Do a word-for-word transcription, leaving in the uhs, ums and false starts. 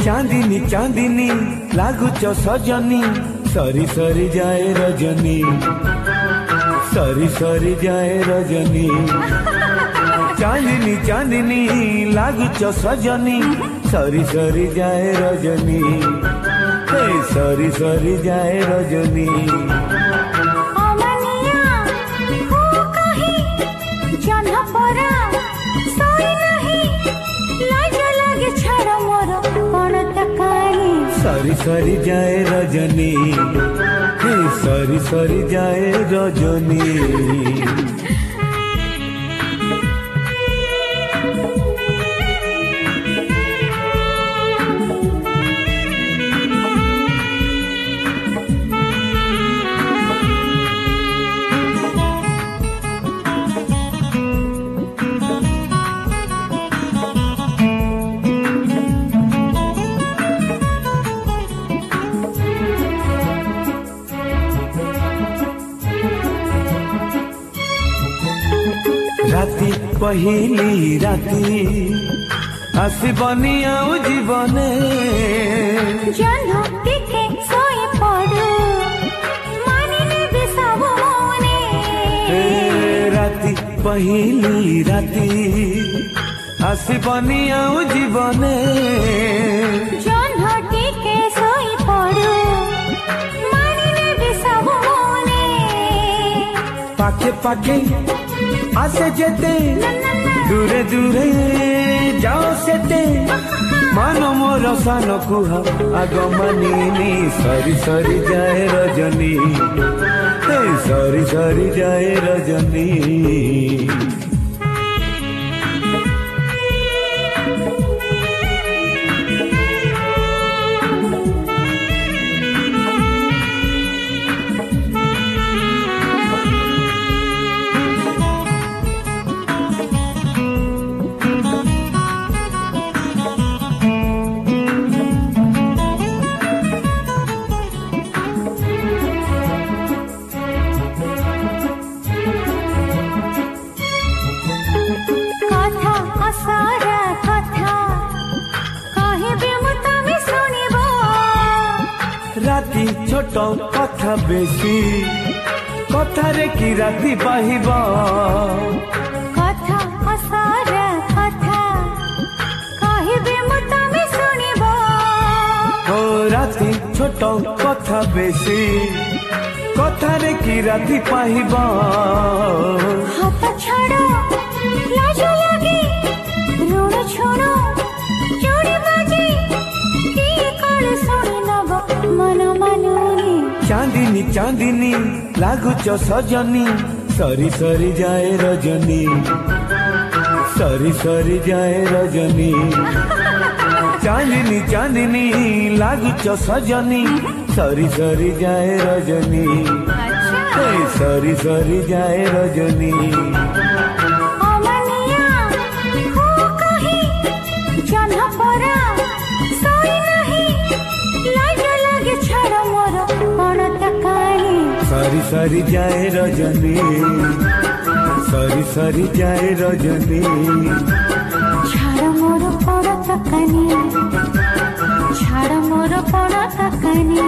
चांदिनी चांदिनी लागुच सजनी सरी सरी जाए रजनी सरी सरी जाए रजनी चांदिनी चांदिनी लागुच सजनी सरी सरी जाए रजनी हे सरी सरी जाए रजनी सरी सरी जाए रजनी हे सरी सरी जाए रजनी राती पहली राती आसबनी आउ जीवने राती पहली राती आसबनी आउ जीवने पाखे पाखे आसे जेते दूरे दूरे जाओ सेते मानो मोर सान कुहा आग मानिनी सरी सरी जाए रजनी हे सरी सरी जाए रजनी राती छोट कथा बेसी कथा रे की राती पाहिब कथा असारा कथा कहिबे मु तमे सुनिब ओ राती छोट कथा बेसी कथा रे की राती पाहिब हाथ छाड़ लाज लागे ऋण छोड़ जोड़ी बाजे की कल सुनि नब मन मानुनी चांदिनी चांदिनी लागुच सजनी सरी सरी जाए रजनी सरी सरी जाए रजनी चांदिनी चांदिनी लागुच सजनी सरी सरी जाए रजनी हे सरी सरी जाए रजनी सरी सरी जाए रजनी सरी सरी जाए रजनी छाड़ मोर पड़ तकानी छाड़ मोर पड़ तकानी